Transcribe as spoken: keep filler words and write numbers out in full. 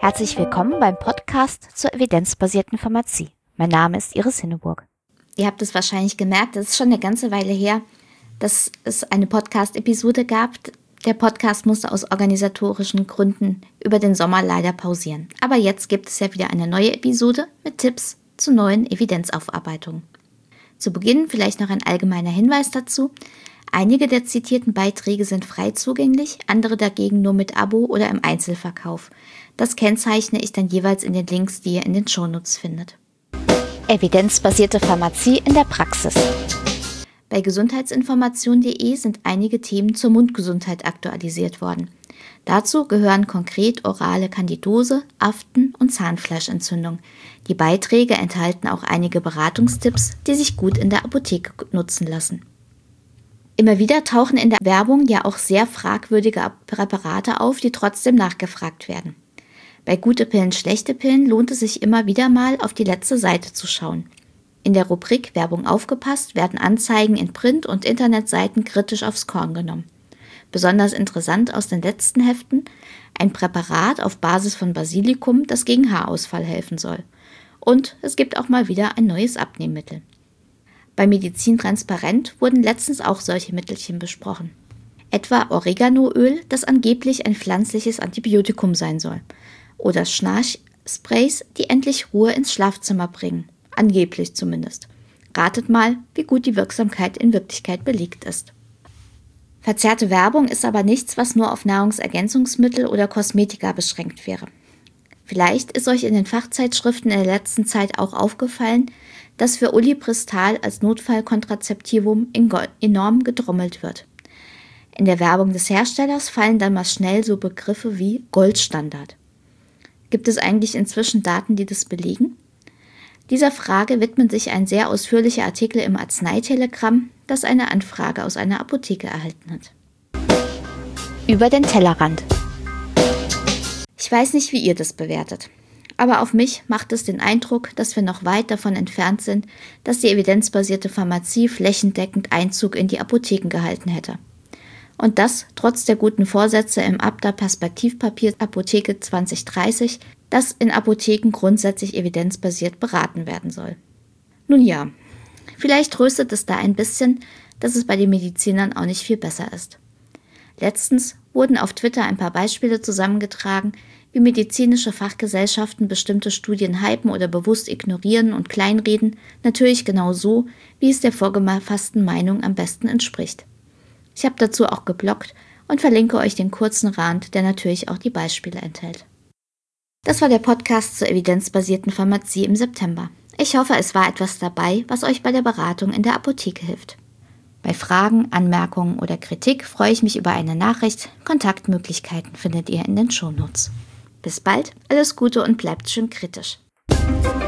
Herzlich willkommen beim Podcast zur evidenzbasierten Pharmazie. Mein Name ist Iris Hinneburg. Ihr habt es wahrscheinlich gemerkt, es ist schon eine ganze Weile her, dass es eine Podcast-Episode gab. Der Podcast musste aus organisatorischen Gründen über den Sommer leider pausieren. Aber jetzt gibt es ja wieder eine neue Episode mit Tipps zu neuen Evidenzaufarbeitungen. Zu Beginn vielleicht noch ein allgemeiner Hinweis dazu. Einige der zitierten Beiträge sind frei zugänglich, andere dagegen nur mit Abo oder im Einzelverkauf. Das kennzeichne ich dann jeweils in den Links, die ihr in den Shownotes findet. Evidenzbasierte Pharmazie in der Praxis. Bei gesundheitsinformation punkt de sind einige Themen zur Mundgesundheit aktualisiert worden. Dazu gehören konkret orale Kandidose, Aften und Zahnfleischentzündung. Die Beiträge enthalten auch einige Beratungstipps, die sich gut in der Apotheke nutzen lassen. Immer wieder tauchen in der Werbung ja auch sehr fragwürdige Präparate auf, die trotzdem nachgefragt werden. Bei gute Pillen, schlechte Pillen lohnt es sich immer wieder mal auf die letzte Seite zu schauen. In der Rubrik Werbung aufgepasst werden Anzeigen in Print- und Internetseiten kritisch aufs Korn genommen. Besonders interessant aus den letzten Heften: ein Präparat auf Basis von Basilikum, das gegen Haarausfall helfen soll. Und es gibt auch mal wieder ein neues Abnehmmittel. Bei Medizin Transparent wurden letztens auch solche Mittelchen besprochen. Etwa Oreganoöl, das angeblich ein pflanzliches Antibiotikum sein soll. Oder Schnarchsprays, die endlich Ruhe ins Schlafzimmer bringen. Angeblich zumindest. Ratet mal, wie gut die Wirksamkeit in Wirklichkeit belegt ist. Verzerrte Werbung ist aber nichts, was nur auf Nahrungsergänzungsmittel oder Kosmetika beschränkt wäre. Vielleicht ist euch in den Fachzeitschriften in der letzten Zeit auch aufgefallen, dass für Ulipristal als Notfallkontrazeptivum enorm gedrommelt wird. In der Werbung des Herstellers fallen dann mal schnell so Begriffe wie Goldstandard. Gibt es eigentlich inzwischen Daten, die das belegen? Dieser Frage widmet sich ein sehr ausführlicher Artikel im Arzneitelegramm, das eine Anfrage aus einer Apotheke erhalten hat. Über den Tellerrand. Ich weiß nicht, wie ihr das bewertet, aber auf mich macht es den Eindruck, dass wir noch weit davon entfernt sind, dass die evidenzbasierte Pharmazie flächendeckend Einzug in die Apotheken gehalten hätte. Und das trotz der guten Vorsätze im Abda-Perspektivpapier Apotheke zwanzig dreißig, das in Apotheken grundsätzlich evidenzbasiert beraten werden soll. Nun ja, vielleicht tröstet es da ein bisschen, dass es bei den Medizinern auch nicht viel besser ist. Letztens wurden auf Twitter ein paar Beispiele zusammengetragen, wie medizinische Fachgesellschaften bestimmte Studien hypen oder bewusst ignorieren und kleinreden, natürlich genau so, wie es der vorgefassten Meinung am besten entspricht. Ich habe dazu auch gebloggt und verlinke euch den kurzen Rand, der natürlich auch die Beispiele enthält. Das war der Podcast zur evidenzbasierten Pharmazie im September. Ich hoffe, es war etwas dabei, was euch bei der Beratung in der Apotheke hilft. Bei Fragen, Anmerkungen oder Kritik freue ich mich über eine Nachricht. Kontaktmöglichkeiten findet ihr in den Shownotes. Bis bald, alles Gute und bleibt schön kritisch.